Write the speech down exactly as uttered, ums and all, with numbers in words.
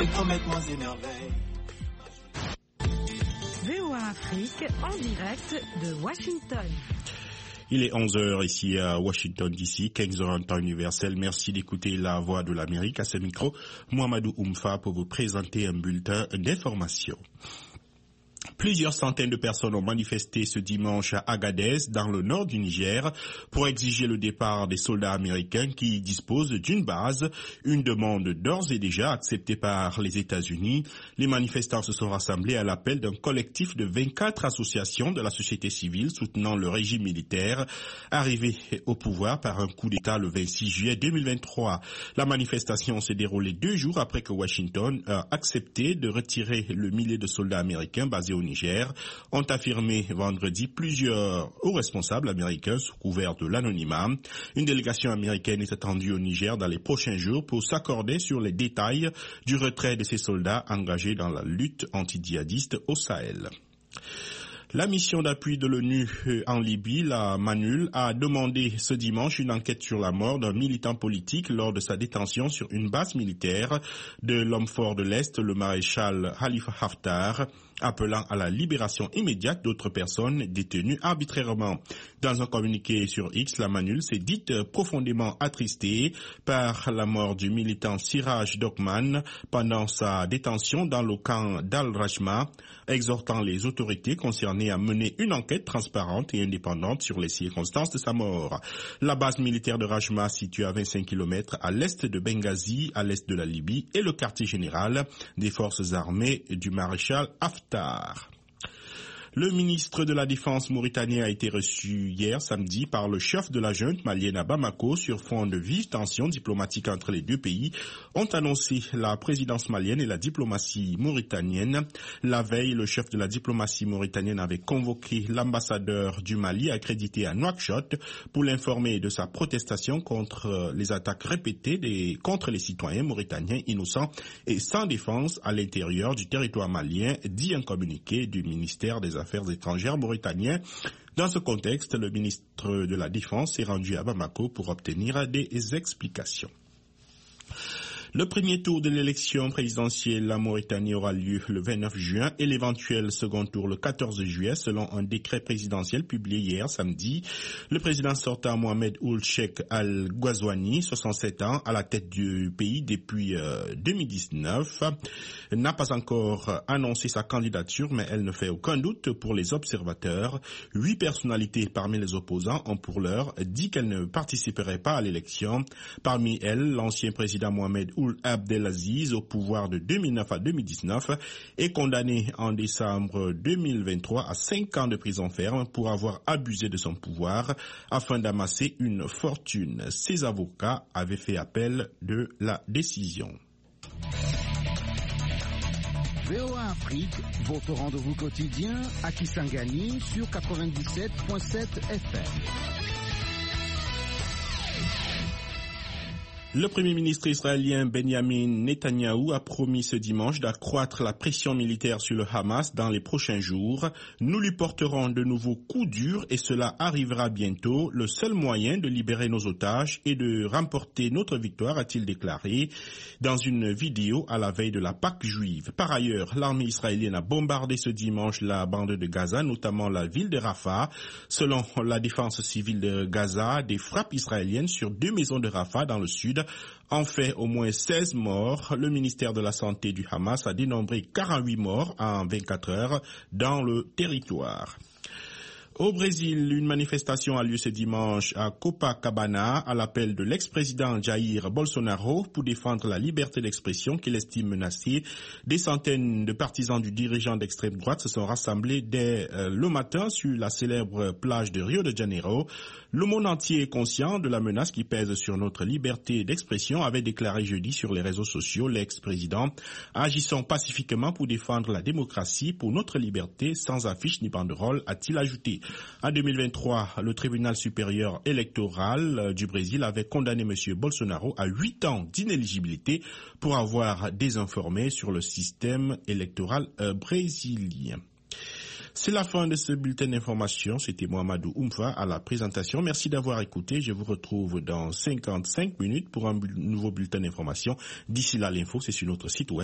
et promettre-moi des merveilles. V O A Afrique en direct de Washington. Il est onze heures ici à Washington D C, quinze heures en temps universel. Merci d'écouter la voix de l'Amérique. À ce micro, Mohamedou Oumfa pour vous présenter un bulletin d'information. Plusieurs centaines de personnes ont manifesté ce dimanche à Agadez, dans le nord du Niger, pour exiger le départ des soldats américains qui disposent d'une base, une demande d'ores et déjà acceptée par les États-Unis. Les manifestants se sont rassemblés à l'appel d'un collectif de vingt-quatre associations de la société civile soutenant le régime militaire, arrivé au pouvoir par un coup d'État le vingt-six juillet deux mille vingt-trois. La manifestation s'est déroulée deux jours après que Washington a accepté de retirer le millier de soldats américains basés au Niger, ont affirmé vendredi plusieurs hauts responsables américains sous couvert de l'anonymat. Une délégation américaine est attendue au Niger dans les prochains jours pour s'accorder sur les détails du retrait de ces soldats engagés dans la lutte anti-djihadiste au Sahel. La mission d'appui de l'ONU en Libye, la MANUL, a demandé ce dimanche une enquête sur la mort d'un militant politique lors de sa détention sur une base militaire de l'homme fort de l'Est, le maréchal Khalifa Haftar, appelant à la libération immédiate d'autres personnes détenues arbitrairement. Dans un communiqué sur X, la MANUL s'est dite profondément attristée par la mort du militant Siraj Dokman pendant sa détention dans le camp d'Al-Rajma, exhortant les autorités concernées à mener une enquête transparente et indépendante sur les circonstances de sa mort. La base militaire de Rajma, située à vingt-cinq kilomètres à l'est de Benghazi, à l'est de la Libye, est le quartier général des forces armées du maréchal Haftar. Le ministre de la Défense mauritanien a été reçu hier samedi par le chef de la junte malienne à Bamako sur fond de vives tensions diplomatiques entre les deux pays, ont annoncé la présidence malienne et la diplomatie mauritanienne. La veille, le chef de la diplomatie mauritanienne avait convoqué l'ambassadeur du Mali accrédité à Nouakchott pour l'informer de sa protestation contre les attaques répétées des, contre les citoyens mauritaniens innocents et sans défense à l'intérieur du territoire malien, dit un communiqué du ministère des Affaires étrangères mauritanien. Dans ce contexte, le ministre de la Défense s'est rendu à Bamako pour obtenir des explications. Le premier tour de l'élection présidentielle en Mauritanie aura lieu le vingt-neuf juin et l'éventuel second tour le quatorze juillet selon un décret présidentiel publié hier samedi. Le président sortant Mohamed Ould Cheikh Al-Ghazouani, soixante-sept ans, à la tête du pays depuis euh, deux mille dix-neuf, n'a pas encore annoncé sa candidature, mais elle ne fait aucun doute pour les observateurs. Huit personnalités parmi les opposants ont pour l'heure dit qu'elles ne participeraient pas à l'élection. Parmi elles, l'ancien président Mohamed Ould Abdelaziz, au pouvoir de deux mille neuf à deux mille dix-neuf, est condamné en décembre deux mille vingt-trois à cinq ans de prison ferme pour avoir abusé de son pouvoir afin d'amasser une fortune. Ses avocats avaient fait appel de la décision. V O A Afrique, votre rendez-vous quotidien à Kisangani sur quatre-vingt-dix-sept virgule sept F M. Le Premier ministre israélien Benjamin Netanyahou a promis ce dimanche d'accroître la pression militaire sur le Hamas dans les prochains jours. Nous lui porterons de nouveaux coups durs et cela arrivera bientôt. Le seul moyen de libérer nos otages et de remporter notre victoire, a-t-il déclaré dans une vidéo à la veille de la Pâque juive. Par ailleurs, l'armée israélienne a bombardé ce dimanche la bande de Gaza, notamment la ville de Rafah. Selon la défense civile de Gaza, des frappes israéliennes sur deux maisons de Rafah dans le sud en fait au moins seize morts. Le ministère de la Santé du Hamas a dénombré quarante-huit morts en vingt-quatre heures dans le territoire. Au Brésil, une manifestation a lieu ce dimanche à Copacabana à l'appel de l'ex-président Jair Bolsonaro pour défendre la liberté d'expression qu'il estime menacée. Des centaines de partisans du dirigeant d'extrême droite se sont rassemblés dès euh, le matin sur la célèbre plage de Rio de Janeiro. Le monde entier est conscient de la menace qui pèse sur notre liberté d'expression, avait déclaré jeudi sur les réseaux sociaux l'ex-président. Agissons pacifiquement pour défendre la démocratie, pour notre liberté, sans affiche ni banderole, a-t-il ajouté. En deux mille vingt-trois, le tribunal supérieur électoral du Brésil avait condamné M. Bolsonaro à huit ans d'inéligibilité pour avoir désinformé sur le système électoral brésilien. C'est la fin de ce bulletin d'information. C'était Mohamedou Oumfa à la présentation. Merci d'avoir écouté. Je vous retrouve dans cinquante-cinq minutes pour un bu- nouveau bulletin d'information. D'ici là, l'info, c'est sur notre site web.